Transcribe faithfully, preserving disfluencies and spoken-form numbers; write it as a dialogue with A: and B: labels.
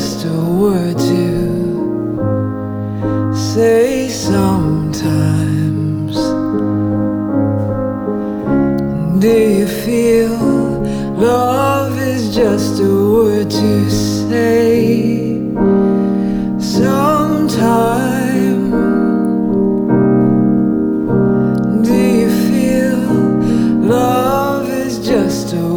A: just a word to say sometimes. Do you feel love is just a word to say?